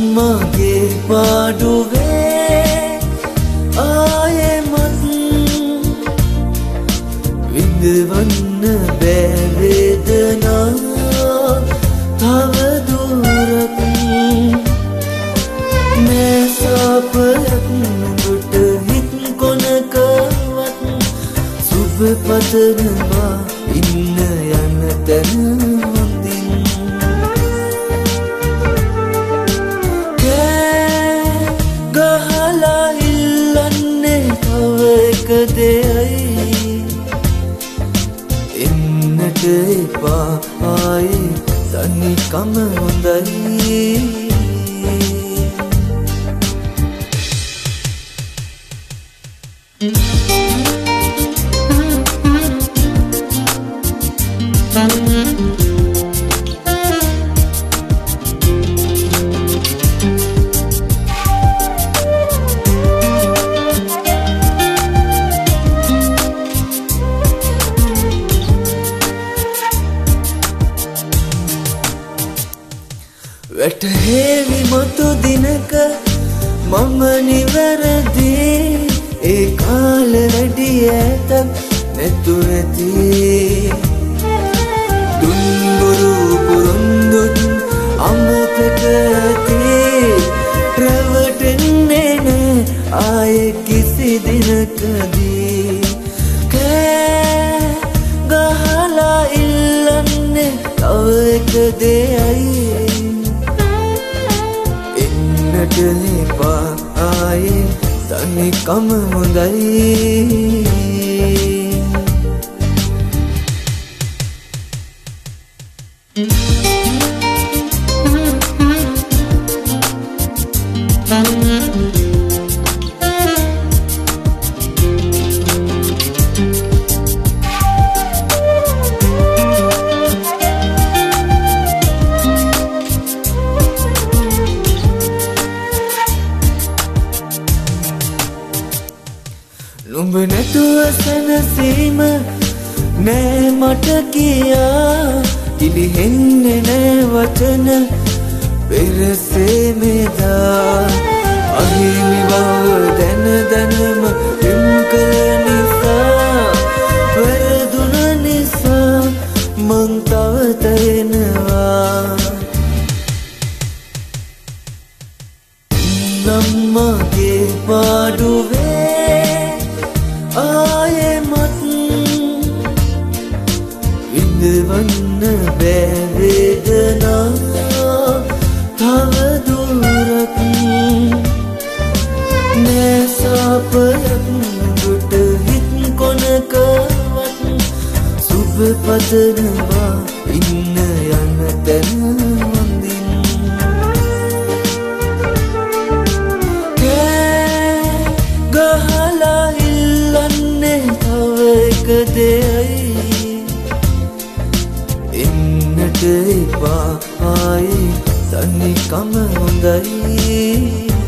මගේ පාඩුවේ ආයෙමත් විඳවන්න බෑ වේදනා තව දුරක් මේ සපයක් නුඹට හිත් කොනකවත් සුබ පතනවා ඉන්න යන තැන හොඳින් ගහලා ඉල්ලන්නේ තව එක දෙයයි එන්නට එපා ආයේ තනිකම හොඳයි වැටහෙවි මතු දිනක මම නිවැරදි ඒ කාල වැඩි ඇතක් නැතුව ඇති දුම්බුරු පුරුන්දුත් අමතක ඇති රැවටෙන්නේ නෑ ආයේ කිසි දිනකදී කෑ ගහලා ඉල්ලන්නේ තව එක දෙයයි එන්නට එපා ආයේ තනිකම හොඳයි නුඹ නැතුව සැනසීම නෑ මට කියා ඉලිහෙන්නේ නෑ වචන පෙරසේ මෙදා අහිමි බව දැන දැනම යම් කළ නිසා වැරදුන නිසා මං තව තැවෙනවා නම්මගේ පාඩුවේ ආයෙමත් විඳවන්න බෑ වේදනා තව දුරක් මේ සපයක් නුඹට හිත් කොනකවත් සුබ පතනවා ඉන්න යන තැන හොඳින් ගහලා ඉල්ලන්නේ තව එක දෙයයි එන්නට එපා ආයේ තනිකම හොඳයි